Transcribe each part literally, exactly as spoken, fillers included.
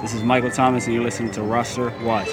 This is Michael Thomas, and you're listening to Roster Watch.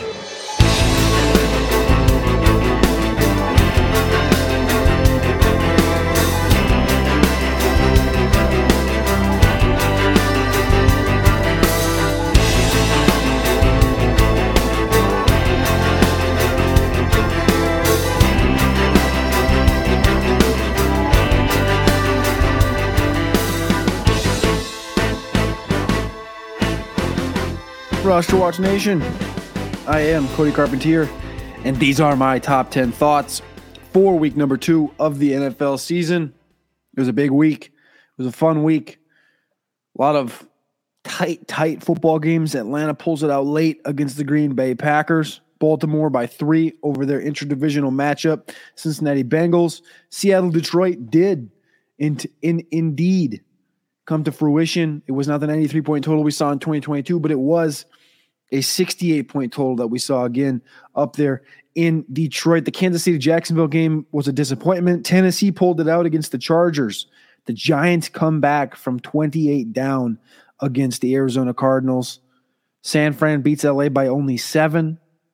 Roster Watch Nation, I am Cody Carpentier, and these are my top ten thoughts for week number two of the N F L season. It was a big week. It was a fun week. A lot of tight, tight football games. Atlanta pulls it out late against the Green Bay Packers. Baltimore by three over their interdivisional matchup. Cincinnati Bengals. Seattle Detroit did in, in, indeed come to fruition. It was not the ninety-three point total we saw in twenty twenty-two, but it was a sixty-eight point total that we saw again up there in Detroit. The Kansas City-Jacksonville game was a disappointment. Tennessee pulled it out against the Chargers. The Giants come back from twenty-eight down against the Arizona Cardinals. San Fran beats L A by only seven.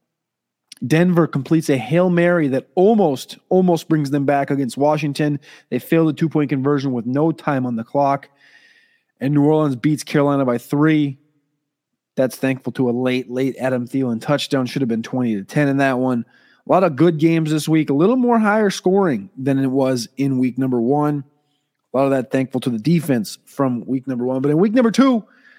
Denver completes a Hail Mary that almost, almost brings them back against Washington. They failed a two-point conversion with no time on the clock. And New Orleans beats Carolina by three. That's thankful to a late, late Adam Thielen touchdown. Should have been twenty to ten in that one. A lot of good games this week. A little more higher scoring than it was in week number one. A lot of that thankful to the defense from week number one. But in week number two,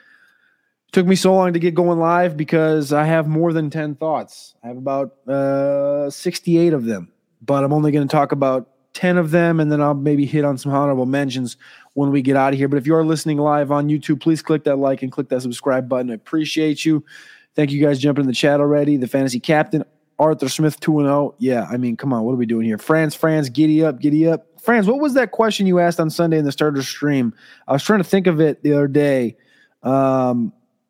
it took me so long to get going live because I have more than ten thoughts. I have about uh, sixty-eight of them. But I'm only going to talk about ten of them, and then I'll maybe hit on some honorable mentions when we get out of here. But if you are listening live on YouTube, please click that like and click that subscribe button. I appreciate you. Thank you guys jumping in the chat already. The fantasy captain, Arthur Smith, two and oh. Yeah, I mean, come on. What are we doing here? Franz, Franz, giddy up, giddy up. Franz, what was that question you asked on Sunday in the starter stream? I was trying to think of it the other day. Um,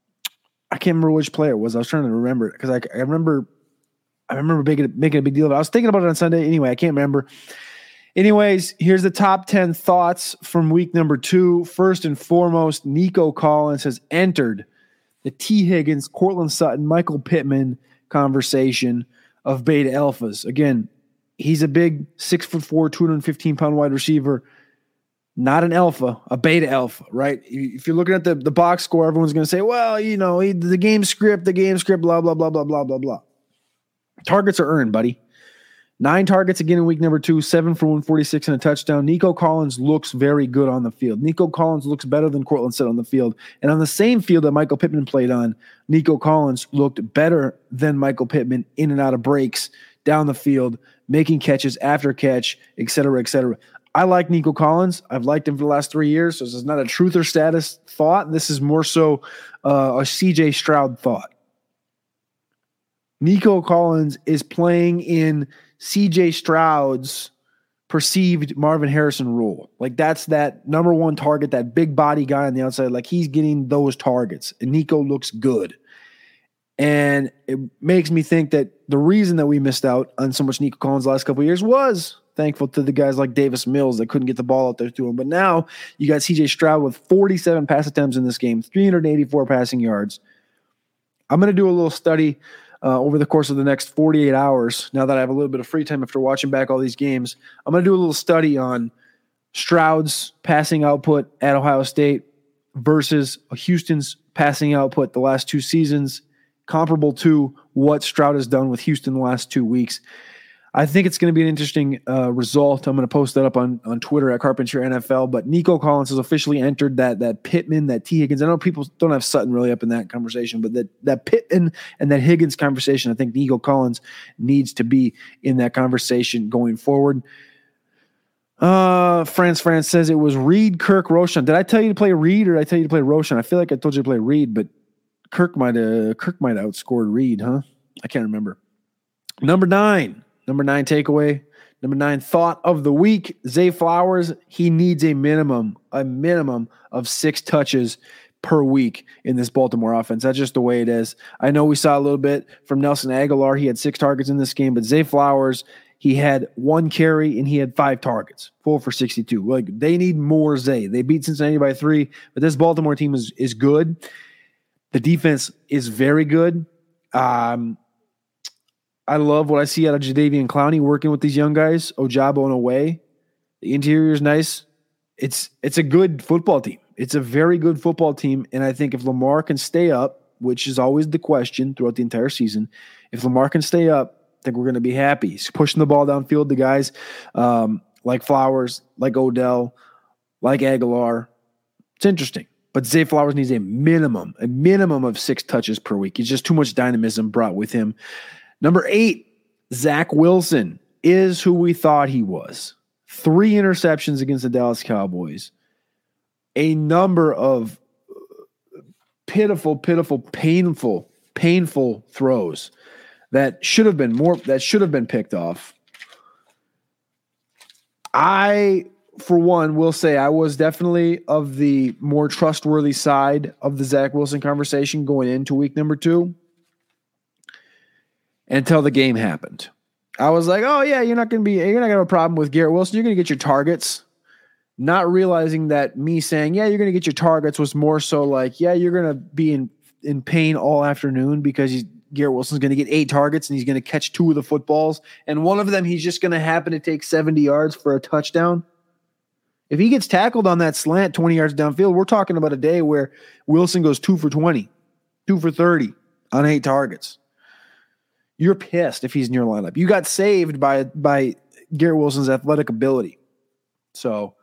I can't remember which player it was. I was trying to remember it because I, I remember I remember making, making a big deal of it. I was thinking about it on Sunday. Anyway, I can't remember. Anyways, here's the top ten thoughts from week number two. First and foremost, Nico Collins has entered the T. Higgins, Cortland Sutton, Michael Pittman conversation of beta alphas. Again, he's a big six foot four, two hundred fifteen pound wide receiver. Not an alpha, a beta alpha, right? If you're looking at the, the box score, everyone's going to say, well, you know, he, the game script, the game script, blah, blah, blah, blah, blah, blah, blah. Targets are earned, buddy. Nine targets again in week number two, seven for one forty-six and a touchdown. Nico Collins looks very good on the field. Nico Collins looks better than Cortland Sutton on the field. And on the same field that Michael Pittman played on, Nico Collins looked better than Michael Pittman in and out of breaks, down the field, making catches after catch, et cetera, et cetera. I like Nico Collins. I've liked him for the last three years, so this is not a truth or status thought. This is more so uh, a C J Stroud thought. Nico Collins is playing in C J Stroud's perceived Marvin Harrison role. Like that's that number one target, that big body guy on the outside. Like he's getting those targets, and Nico looks good. And it makes me think that the reason that we missed out on so much Nico Collins the last couple of years was thankful to the guys like Davis Mills that couldn't get the ball out there to him. But now you got C J Stroud with forty-seven pass attempts in this game, three hundred eighty-four passing yards. I'm going to do a little study Uh, over the course of the next forty-eight hours, now that I have a little bit of free time after watching back all these games. I'm going to do a little study on Stroud's passing output at Ohio State versus Houston's passing output the last two seasons, comparable to what Stroud has done with Houston the last two weeks. I think it's going to be an interesting uh, result. I'm going to post that up on, on Twitter at Carpentier N F L. But Nico Collins has officially entered that that Pittman, that T. Higgins. I know people don't have Sutton really up in that conversation, but that that Pittman and that Higgins conversation, I think Nico Collins needs to be in that conversation going forward. Uh, France France says it was Reed, Kirk, Roshan. Did I tell you to play Reed or did I tell you to play Roshan? I feel like I told you to play Reed, but Kirk might have Kirk might have outscored Reed, huh? I can't remember. Number nine. Number nine takeaway, number nine thought of the week, Zay Flowers, he needs a minimum, a minimum of six touches per week in this Baltimore offense. That's just the way it is. I know we saw a little bit from Nelson Aguilar. He had six targets in this game, but Zay Flowers, he had one carry and he had five targets, four for sixty-two. Like they need more Zay. They beat Cincinnati by three, but this Baltimore team is, is good. The defense is very good. Um, I love what I see out of Jadeveon Clowney working with these young guys, Ojabo and Away. The interior is nice. It's it's a good football team. It's a very good football team, and I think if Lamar can stay up, which is always the question throughout the entire season, if Lamar can stay up, I think we're going to be happy. He's pushing the ball downfield to guys um, like Flowers, like Odell, like Aguilar. It's interesting. But Zay Flowers needs a minimum, a minimum of six touches per week. He's just too much dynamism brought with him. Number eight, Zach Wilson is who we thought he was. Three interceptions against the Dallas Cowboys. A number of pitiful, pitiful, painful, painful throws that should have been more, that should have been picked off. I, for one, will say I was definitely of the more trustworthy side of the Zach Wilson conversation going into week number two until the game happened. I was like, oh yeah, you're not going to be, you're not going to have a problem with Garrett Wilson. You're going to get your targets. Not realizing that me saying, yeah, you're going to get your targets was more so like, yeah, you're going to be in, in pain all afternoon because he's, Garrett Wilson's going to get eight targets and he's going to catch two of the footballs. And one of them, he's just going to happen to take seventy yards for a touchdown. If he gets tackled on that slant twenty yards downfield, we're talking about a day where Wilson goes two for twenty, two for thirty on eight targets. You're pissed if he's in your lineup. You got saved by, by Garrett Wilson's athletic ability. So,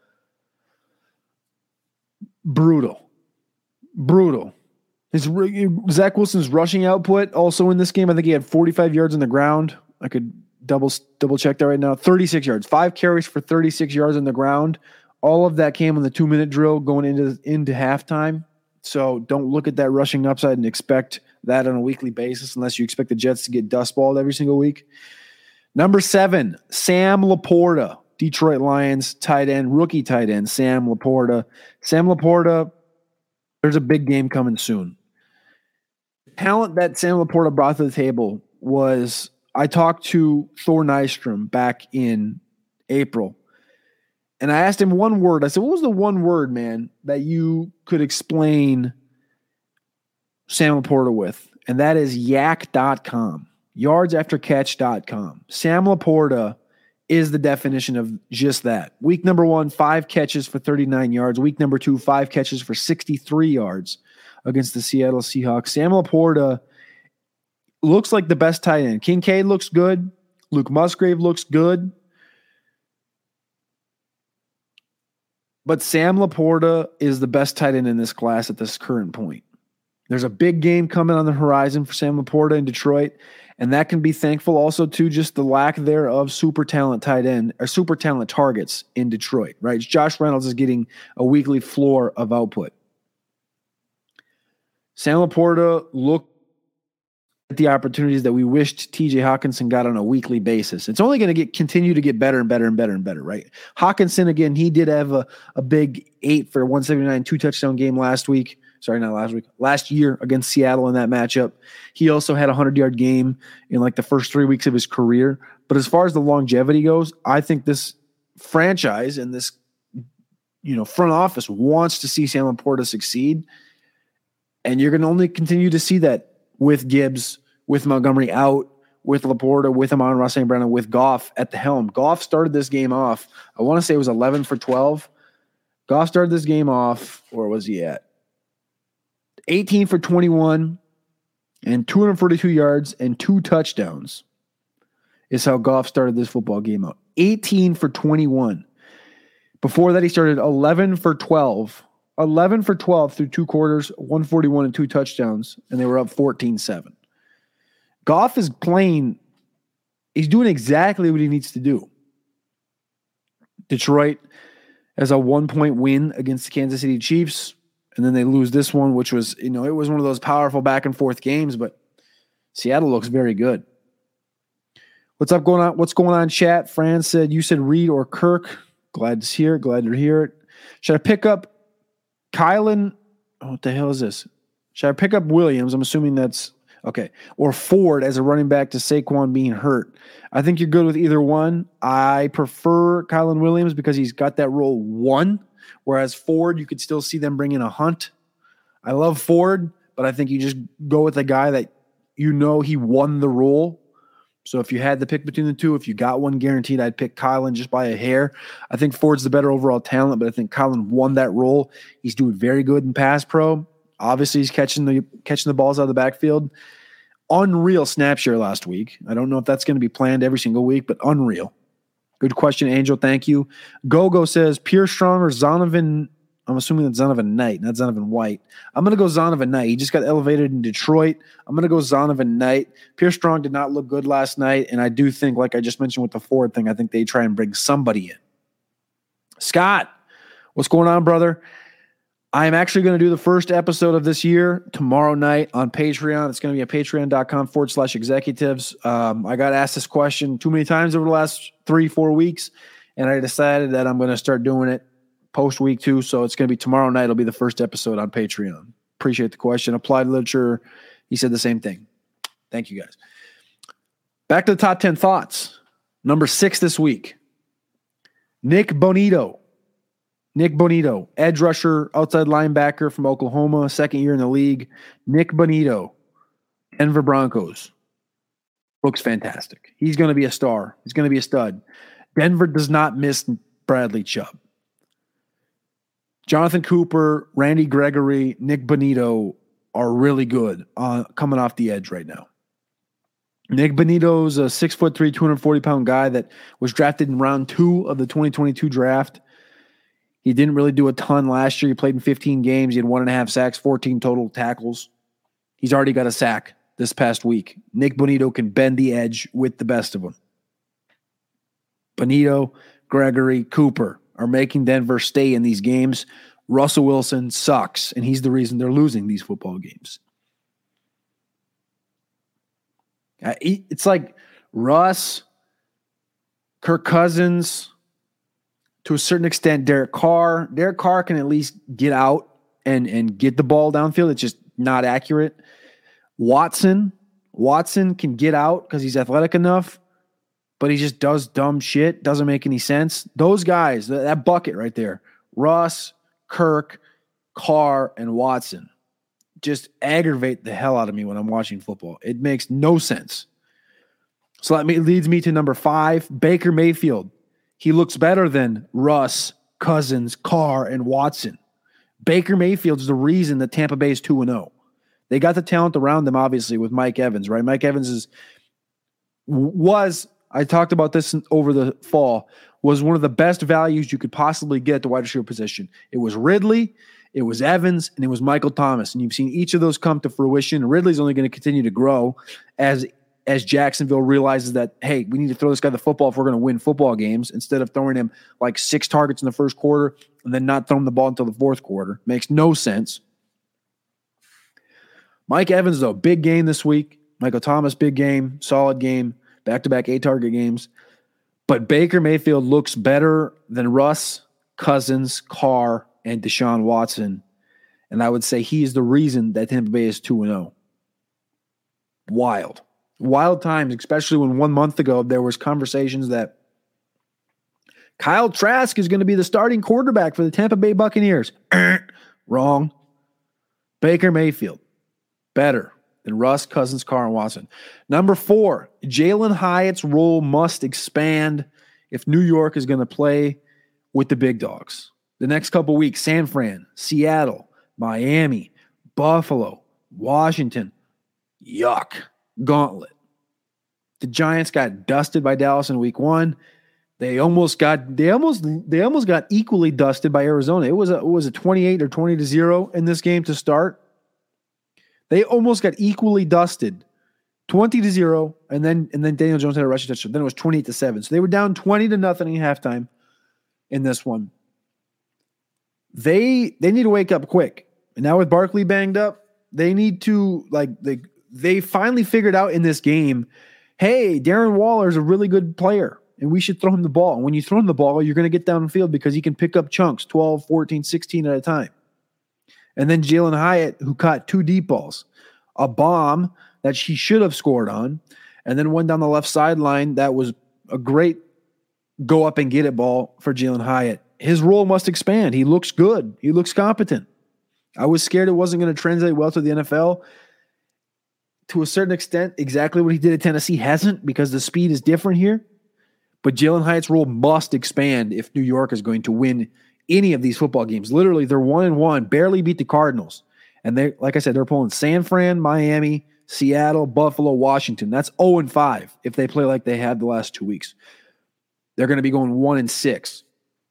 brutal. Brutal. His, Zach Wilson's rushing output also in this game, I think he had forty-five yards on the ground. I could double double check that right now. thirty-six yards. Five carries for thirty-six yards on the ground. All of that came on the two-minute drill going into, into halftime. So don't look at that rushing upside and expect that on a weekly basis unless you expect the Jets to get dustballed every single week. Number seven, Sam Laporta, Detroit Lions tight end, rookie tight end, Sam Laporta. Sam Laporta, there's a big game coming soon. The talent that Sam Laporta brought to the table was, I talked to Thor Nystrom back in April, and I asked him one word. I said, what was the one word, man, that you could explain Sam Laporta with? And that is yak dot com, yards after catch dot com. Sam Laporta is the definition of just that. Week number one, five catches for thirty-nine yards. Week number two, five catches for sixty-three yards against the Seattle Seahawks. Sam Laporta looks like the best tight end. Kincaid looks good. Luke Musgrave looks good. But Sam Laporta is the best tight end in this class at this current point. There's a big game coming on the horizon for Sam Laporta in Detroit, and that can be thankful also to just the lack there of super talent tight end or super talent targets in Detroit, right? Josh Reynolds is getting a weekly floor of output. Sam Laporta looked at the opportunities that we wished T J Hawkinson got on a weekly basis. It's only going to get continue to get better and better and better and better, right? Hawkinson, again, he did have a, a big eight for one seventy-nine, two touchdown game last week. Sorry, not last week. Last year against Seattle in that matchup. He also had a hundred-yard game in like the first three weeks of his career. But as far as the longevity goes, I think this franchise and this, you know, front office wants to see Sam Laporta succeed. And you're going to only continue to see that with Gibbs, with Montgomery out, with Laporta, with Amon-Ra Saint Brown, and with Goff at the helm. Goff started this game off, I want to say it was eleven for twelve. Goff started this game off, where was he at? eighteen for twenty-one and two hundred forty-two yards and two touchdowns is how Goff started this football game out. eighteen for twenty-one. Before that, he started eleven for twelve. eleven for twelve through two quarters, one forty-one and two touchdowns, and they were up fourteen seven. Goff is playing, he's doing exactly what he needs to do. Detroit has a one-point win against the Kansas City Chiefs, and then they lose this one, which was, you know, it was one of those powerful back-and-forth games, but Seattle looks very good. What's up going on? What's going on, chat? Fran said, you said Reed or Kirk. Glad to hear it. Glad to hear it. Should I pick up Kylan? Oh, what the hell is this? Should I pick up Williams? I'm assuming that's okay. Or Ford as a running back to Saquon being hurt. I think you're good with either one. I prefer Kylan Williams because he's got that role one, whereas Ford, you could still see them bring in a Hunt. I love Ford, but but I think you just go with a guy that you know he won the role. So if you had to pick between the two, if you got one guaranteed, I'd pick Kylan just by a hair. I think Ford's the better overall talent, but I think Kylan won that role. He's doing very good in pass pro. Obviously, he's catching the catching the balls out of the backfield. Unreal snap share last week. I don't know if that's going to be planned every single week, but unreal. Good question, Angel. Thank you. Gogo says, Pierre Strong or Zonovan. I'm assuming that's Zonovan Knight, not Zonovan White. I'm going to go Zonovan Knight. He just got elevated in Detroit. I'm going to go Zonovan Knight. Pierre Strong did not look good last night, and I do think, like I just mentioned with the Ford thing, I think they try and bring somebody in. Scott, what's going on, brother? I am actually going to do the first episode of this year tomorrow night on Patreon. It's going to be at patreon.com forward slash executives. Um, I got asked this question too many times over the last three, four weeks, and I decided that I'm going to start doing it post week two. So it's going to be tomorrow night. It'll be the first episode on Patreon. Appreciate the question. Applied Literature, he said the same thing. Thank you, guys. Back to the top ten thoughts. Number six this week, Nick Bonito. Nick Bonito, edge rusher, outside linebacker from Oklahoma, second year in the league. Nick Bonito, Denver Broncos. Looks fantastic. He's going to be a star. He's going to be a stud. Denver does not miss Bradley Chubb. Jonathan Cooper, Randy Gregory, Nick Bonito are really good uh, coming off the edge right now. Nick Bonito's a six foot three, two hundred forty pound guy that was drafted in round two of the twenty twenty-two draft. He didn't really do a ton last year. He played in fifteen games. He had one and a half sacks, fourteen total tackles. He's already got a sack this past week. Nick Bonito can bend the edge with the best of them. Bonito, Gregory, Cooper are making Denver stay in these games. Russell Wilson sucks, and he's the reason they're losing these football games. It's like Russ, Kirk Cousins, to a certain extent, Derek Carr. Derek Carr can at least get out and, and get the ball downfield. It's just not accurate. Watson, Watson can get out because he's athletic enough, but he just does dumb shit. Doesn't make any sense. Those guys, that, that bucket right there, Russ, Kirk, Carr, and Watson, just aggravate the hell out of me when I'm watching football. It makes no sense. So that leads me to number five, Baker Mayfield. He looks better than Russ, Cousins, Carr, and Watson. Baker Mayfield's the reason that Tampa Bay is two and oh. They got the talent around them, obviously, with Mike Evans, right? Mike Evans is was, I talked about this over the fall, was one of the best values you could possibly get at the wide receiver position. It was Ridley, it was Evans, and it was Michael Thomas. And you've seen each of those come to fruition. Ridley's only going to continue to grow as as Jacksonville realizes that, hey, we need to throw this guy the football if we're going to win football games, instead of throwing him like six targets in the first quarter and then not throwing the ball until the fourth quarter. Makes no sense. Mike Evans, though, big game this week. Michael Thomas, big game, solid game, back-to-back eight-target games. But Baker Mayfield looks better than Russ, Cousins, Carr, and Deshaun Watson. And I would say he is the reason that Tampa Bay is two and oh. Wild. Wild times, especially when one month ago there was conversations that Kyle Trask is going to be the starting quarterback for the Tampa Bay Buccaneers. Wrong. Baker Mayfield, better than Russ, Cousins, Carr, and Watson. Number four, Jalen Hyatt's role must expand if New York is going to play with the big dogs. The next couple weeks, San Fran, Seattle, Miami, Buffalo, Washington. Yuck. Gauntlet. The Giants got dusted by Dallas in week one. They almost got they almost they almost got equally dusted by Arizona. It was a it was a twenty-eight or twenty to zero in this game to start. They almost got equally dusted. twenty to zero, and then and then Daniel Jones had a rushing touchdown. Then it was twenty-eight to seven. So they were down twenty to nothing at halftime in this one. They they need to wake up quick. And now with Barkley banged up, they need to like they They finally figured out in this game, hey, Darren Waller is a really good player, and we should throw him the ball. And when you throw him the ball, you're going to get downfield because he can pick up chunks, twelve, fourteen, sixteen at a time. And then Jalen Hyatt, who caught two deep balls, a bomb that she should have scored on, and then one down the left sideline that was a great go up and get it ball for Jalen Hyatt. His role must expand. He looks good. He looks competent. I was scared it wasn't going to translate well to the N F L. To a certain extent, exactly what he did at Tennessee hasn't, because the speed is different here. But Jalen Hyatt's role must expand if New York is going to win any of these football games. Literally, they're one and one, barely beat the Cardinals. And they, like I said, they're pulling San Fran, Miami, Seattle, Buffalo, Washington. That's oh and five if they play like they had the last two weeks. They're going to be going one and six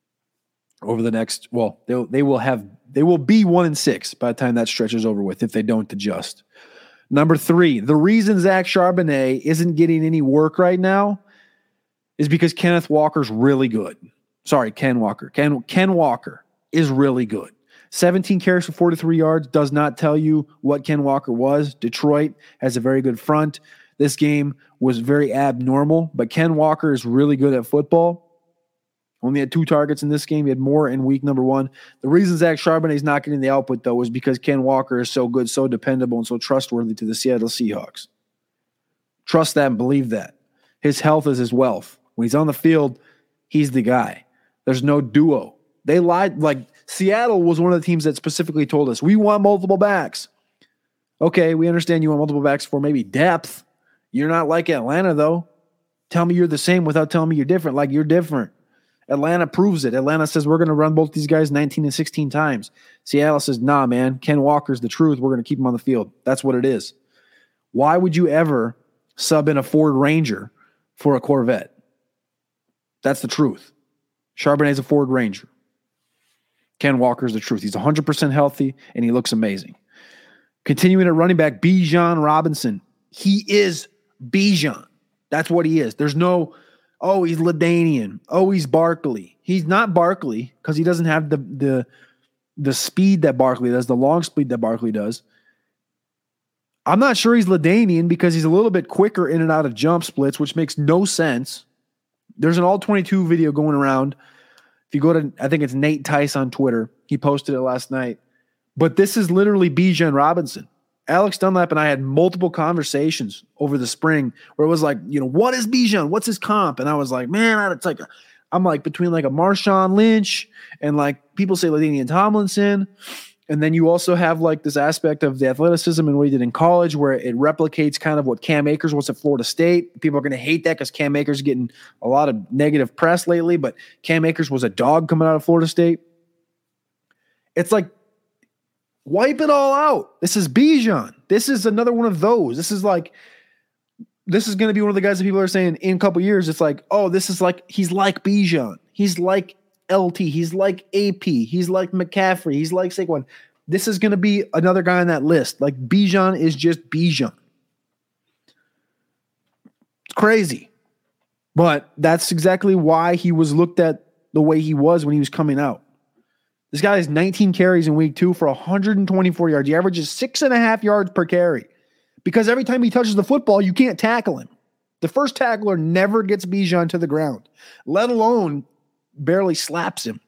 over the next, well, they they will have they will be one and six by the time that stretch is over with if they don't adjust. Number three, the reason Zach Charbonnet isn't getting any work right now is because Kenneth Walker's really good. Sorry, Ken Walker. Ken, Ken Walker is really good. seventeen carries for forty-three yards does not tell you what Ken Walker was. Detroit has a very good front. This game was very abnormal, but Ken Walker is really good at football. Only had two targets in this game. He had more in week number one. The reason Zach Charbonnet is not getting the output, though, is because Ken Walker is so good, so dependable, and so trustworthy to the Seattle Seahawks. Trust that and believe that. His health is his wealth. When he's on the field, he's the guy. There's no duo. They lied. Like, Seattle was one of the teams that specifically told us, we want multiple backs. Okay, we understand you want multiple backs for maybe depth. You're not like Atlanta, though. Tell me you're the same without telling me you're different. Like, you're different. Atlanta proves it. Atlanta says we're going to run both these guys nineteen and sixteen times. Seattle says, nah, man, Ken Walker's the truth. We're going to keep him on the field. That's what it is. Why would you ever sub in a Ford Ranger for a Corvette? That's the truth. Charbonnet's a Ford Ranger. Ken Walker's the truth. He's one hundred percent healthy, and he looks amazing. Continuing at running back, Bijan Robinson. He is Bijan. That's what he is. There's no, oh, he's LaDainian. Oh, he's Barkley. He's not Barkley because he doesn't have the, the, the speed that Barkley does, the long speed that Barkley does. I'm not sure he's LaDainian because he's a little bit quicker in and out of jump splits, which makes no sense. There's an all twenty-two video going around. If you go to, I think it's Nate Tice on Twitter. He posted it last night. But this is literally Bijan Robinson. Alex Dunlap and I had multiple conversations over the spring where it was like, you know, what is Bijan? What's his comp? And I was like, man, it's like, a, I'm like between like a Marshawn Lynch and like people say LaDainian Tomlinson. And then you also have like this aspect of the athleticism and what he did in college where it replicates kind of what Cam Akers was at Florida State. People are going to hate that because Cam Akers is getting a lot of negative press lately, but Cam Akers was a dog coming out of Florida State. It's like, wipe it all out. This is Bijan. This is another one of those. This is like, this is going to be one of the guys that people are saying in a couple years. It's like, oh, this is like, he's like Bijan. He's like L T. He's like A P. He's like McCaffrey. He's like Saquon. This is going to be another guy on that list. Like Bijan is just Bijan. It's crazy. But that's exactly why he was looked at the way he was when he was coming out. This guy has nineteen carries in week two for one hundred twenty-four yards. He averages six and a half yards per carry because every time he touches the football, you can't tackle him. The first tackler never gets Bijan to the ground, let alone barely slaps him.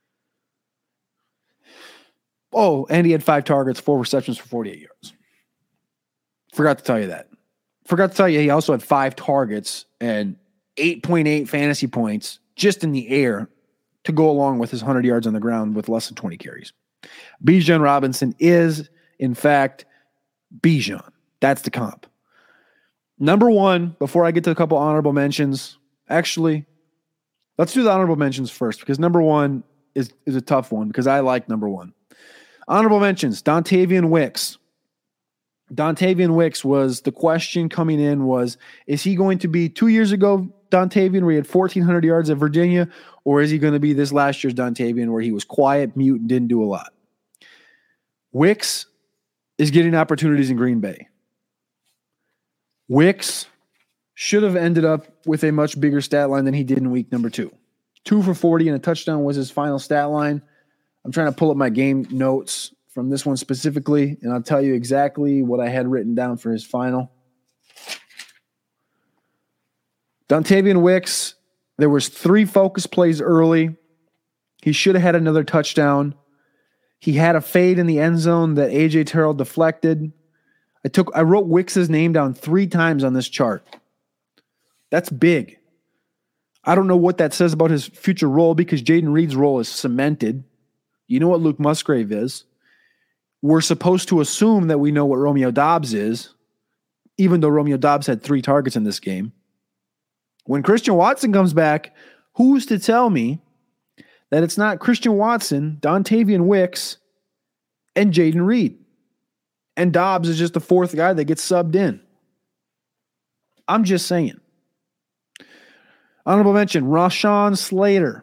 Oh, and he had five targets, four receptions for forty-eight yards. Forgot to tell you that. Forgot to tell you he also had five targets and eight point eight fantasy points just in the air to go along with his one hundred yards on the ground with less than twenty carries. Bijan Robinson is, in fact, Bijan. That's the comp. Number one, before I get to a couple honorable mentions, actually, let's do the honorable mentions first because number one is, is a tough one because I like number one. Honorable mentions, Dontavian Wicks. Dontavian Wicks was, the question coming in was, is he going to be two years ago Dontavian where he had fourteen hundred yards at Virginia, or is he going to be this last year's Dontavian where he was quiet, mute, and didn't do a lot? Wicks is getting opportunities in Green Bay. Wicks should have ended up with a much bigger stat line than he did in week number two. Two for forty and a touchdown was his final stat line. I'm trying to pull up my game notes from this one specifically, and I'll tell you exactly what I had written down for his final. Dontavian Wicks, there was three focus plays early. He should have had another touchdown. He had a fade in the end zone that A J Terrell deflected. I took, I wrote Wicks's name down three times on this chart. That's big. I don't know what that says about his future role because Jaden Reed's role is cemented. You know what Luke Musgrave is. we're supposed to assume that we know what Romeo Doubs is, even though Romeo Doubs had three targets in this game. When Christian Watson comes back, who's to tell me that it's not Christian Watson, Dontavian Wicks, and Jaden Reed? And Doubs is just the fourth guy that gets subbed in. I'm just saying. Honorable mention, Rashawn Slater.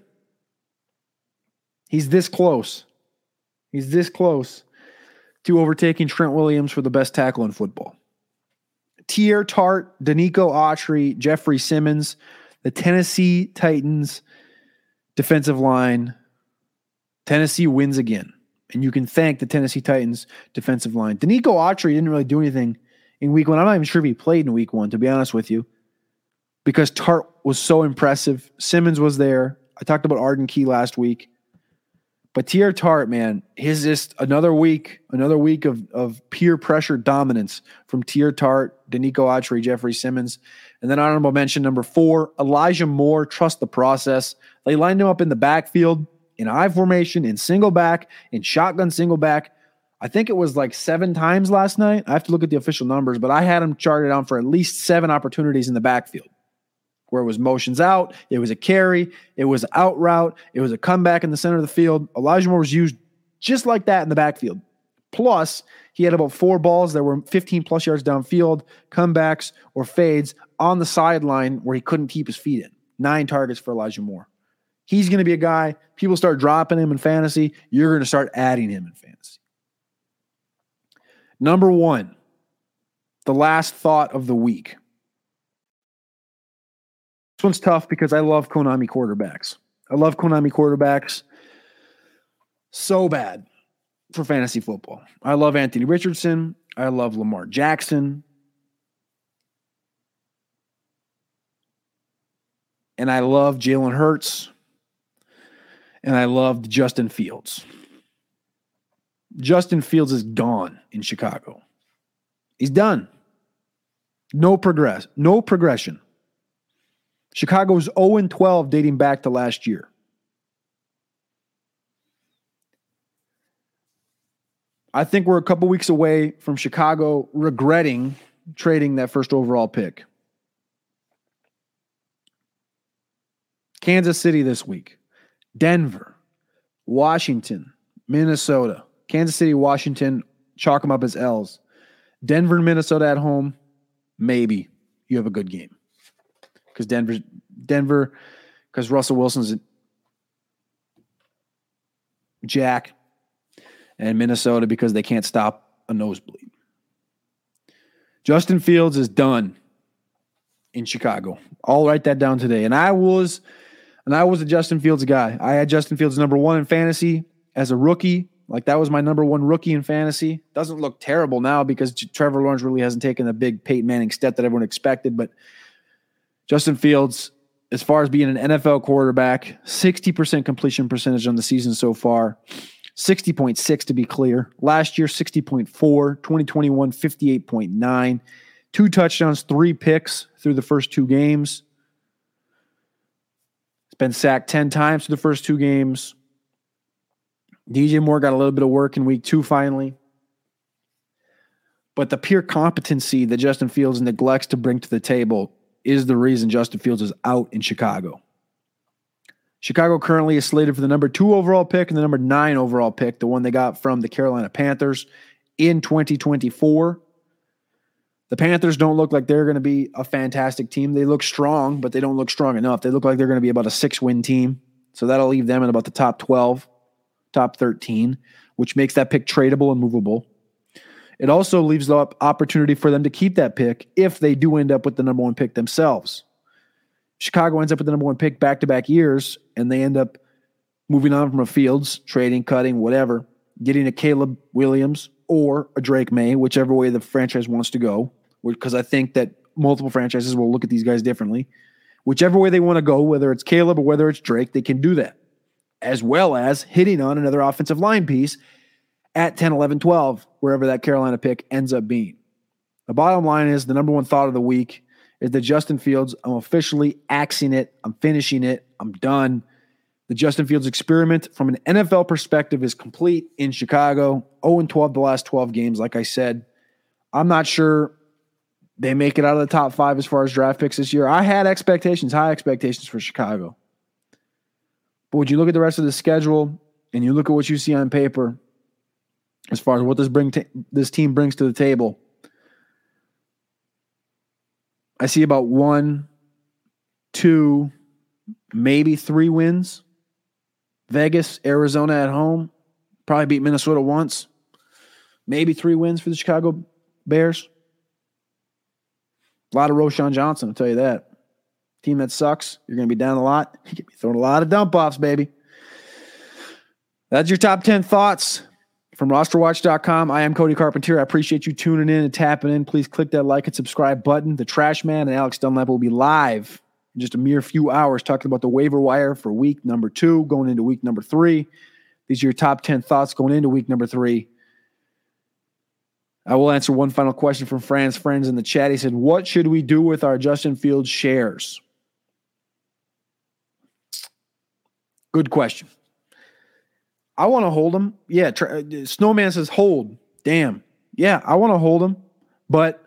He's this close. He's this close to overtaking Trent Williams for the best tackle in football. Teair Tart, Danico Autry, Jeffrey Simmons, the Tennessee Titans defensive line. Tennessee wins again. And you can thank the Tennessee Titans defensive line. Danico Autry didn't really do anything in week one. I'm not even sure if he played in week one, to be honest with you, because Tart was so impressive. Simmons was there. I talked about Arden Key last week. But Teair Tart, man, he's just another week, another week of, of peer pressure dominance from Teair Tart, Danico Autry, Jeffrey Simmons. And then honorable mention number four, Elijah Moore, trust the process. They lined him up in the backfield, in I formation, in single back, in shotgun single back. I think it was like seven times last night. I have to look at the official numbers, but I had him charted down for at least seven opportunities in the backfield, where it was motions out, it was a carry, it was an out route, it was a comeback in the center of the field. Elijah Moore was used just like that in the backfield. Plus, he had about four balls that were fifteen plus yards downfield, comebacks or fades on the sideline where he couldn't keep his feet in. Nine targets for Elijah Moore. He's going to be a guy, people start dropping him in fantasy, you're going to start adding him in fantasy. Number one, the last thought of the week. This one's tough because I love Konami quarterbacks. I love Konami quarterbacks so bad for fantasy football. I love Anthony Richardson. I love Lamar Jackson. And I love Jalen Hurts. And I loved Justin Fields. Justin Fields is gone in Chicago. He's done. No progress. No progression. Chicago's oh and twelve dating back to last year. I think we're a couple weeks away from Chicago regretting trading that first overall pick. Kansas City this week. Denver. Washington. Minnesota. Kansas City, Washington, chalk them up as L's. Denver and Minnesota at home, maybe you have a good game. Because Denver, Denver, because Russell Wilson's Jack, and Minnesota because they can't stop a nosebleed. Justin Fields is done in Chicago. I'll write that down today. And I was, and I was a Justin Fields guy. I had Justin Fields number one in fantasy as a rookie. Like that was my number one rookie in fantasy. Doesn't look terrible now because Trevor Lawrence really hasn't taken the big Peyton Manning step that everyone expected. But Justin Fields, as far as being an N F L quarterback, sixty percent completion percentage on the season so far, sixty point six to be clear. Last year, sixty point four, twenty twenty-one, fifty-eight point nine. Two touchdowns, three picks through the first two games. It's been sacked ten times through the first two games. D J Moore got a little bit of work in week two finally. But the pure competency that Justin Fields neglects to bring to the table is the reason Justin Fields is out in Chicago. Chicago currently is slated for the number two overall pick and the number nine overall pick, the one they got from the Carolina Panthers in twenty twenty-four. The Panthers don't look like they're going to be a fantastic team. They look strong, but they don't look strong enough. They look like they're going to be about a six-win team. So that'll leave them in about the top twelve, top thirteen, which makes that pick tradable and movable. It also leaves the opportunity for them to keep that pick if they do end up with the number one pick themselves. Chicago ends up with the number one pick back-to-back years, and they end up moving on from a Fields, trading, cutting, whatever, getting a Caleb Williams or a Drake May, whichever way the franchise wants to go, because I think that multiple franchises will look at these guys differently. Whichever way they want to go, whether it's Caleb or whether it's Drake, they can do that, as well as hitting on another offensive line piece at ten, eleven, twelve, wherever that Carolina pick ends up being. The bottom line is the number one thought of the week is that Justin Fields, I'm officially axing it. I'm finishing it. I'm done. The Justin Fields experiment from an N F L perspective is complete in Chicago. oh and twelve the last twelve games, like I said. I'm not sure they make it out of the top five as far as draft picks this year. I had expectations, high expectations for Chicago. But would you look at the rest of the schedule and you look at what you see on paper as far as what this bring t- this team brings to the table, I see about one, two, maybe three wins. Vegas, Arizona at home, probably beat Minnesota once. Maybe three wins for the Chicago Bears. A lot of Roschon Johnson, I'll tell you that. Team that sucks, you're going to be down a lot. You're going to be throwing a lot of dump-offs, baby. That's your top ten thoughts from roster watch dot com. I am Cody Carpentier. I appreciate you tuning in and tapping in. Please click that like and subscribe button. The Trash Man and Alex Dunlap will be live in just a mere few hours talking about the waiver wire for week number two, going into week number three. These are your top ten thoughts going into week number three. I will answer one final question from Fran's friends in the chat. He said, what should we do with our Justin Fields shares? Good question. I want to hold them. Yeah, try, Snowman says hold. Damn. Yeah, I want to hold them. But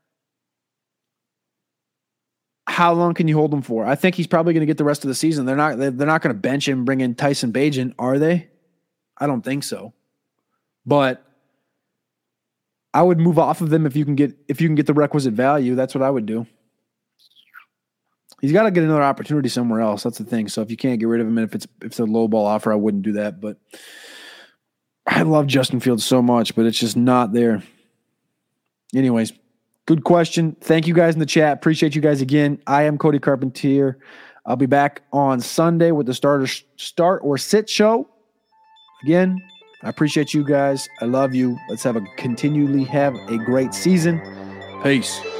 how long can you hold him for? I think he's probably going to get the rest of the season. They're not they're not going to bench him and bring in Tyson Bagent, are they? I don't think so. But I would move off of them if you can get if you can get the requisite value. That's what I would do. He's got to get another opportunity somewhere else. That's the thing. So if you can't get rid of him, and if it's if it's a low ball offer, I wouldn't do that. But I love Justin Fields so much, but it's just not there. Anyways, good question. Thank you guys in the chat. Appreciate you guys again. I am Cody Carpentier. I'll be back on Sunday with the starter start or sit show. Again, I appreciate you guys. I love you. Let's have a continually have a great season. Peace.